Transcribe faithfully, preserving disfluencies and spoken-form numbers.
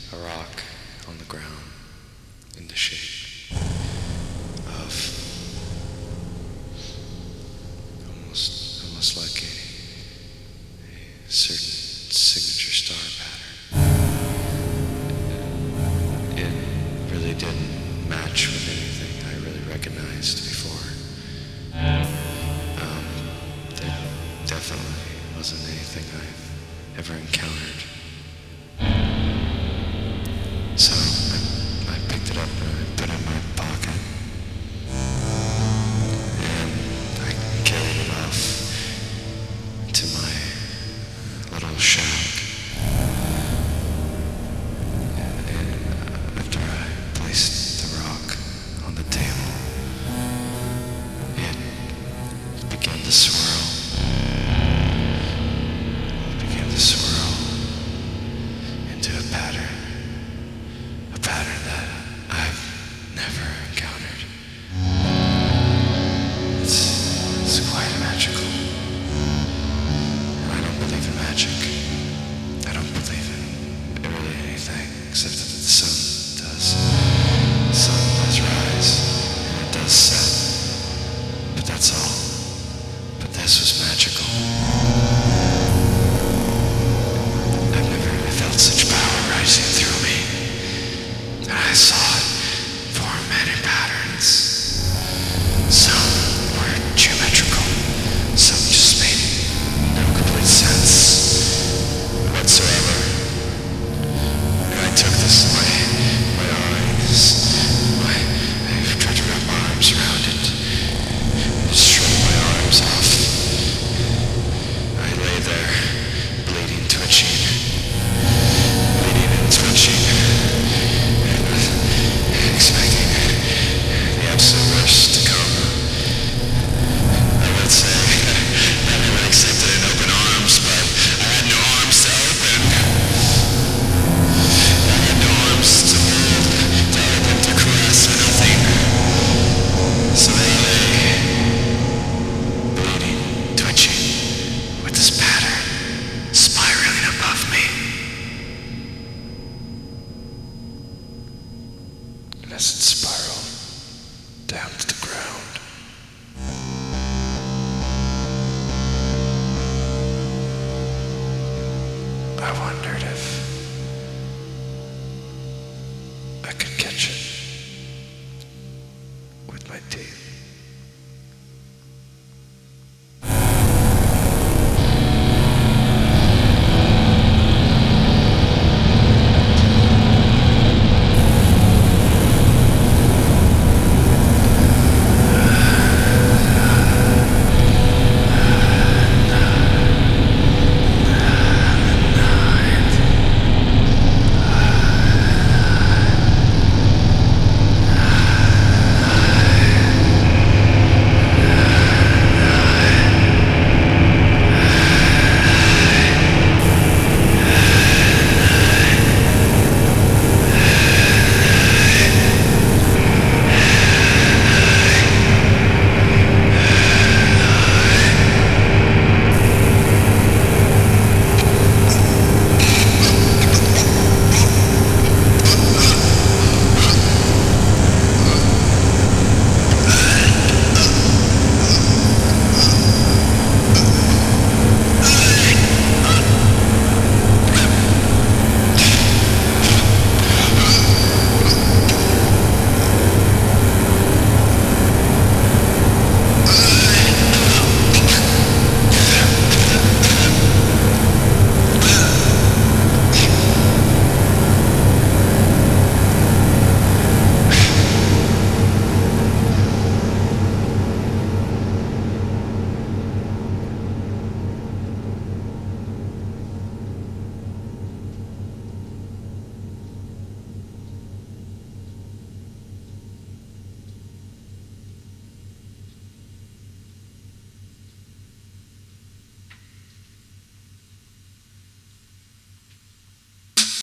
a rock on the ground in the shape of almost almost like a, a certain signature star pattern. It really didn't match with anything I really recognized before. Um, there definitely wasn't anything I've ever encountered. So I, I picked it up and I put it in my pocket. And I carried it off to my little shack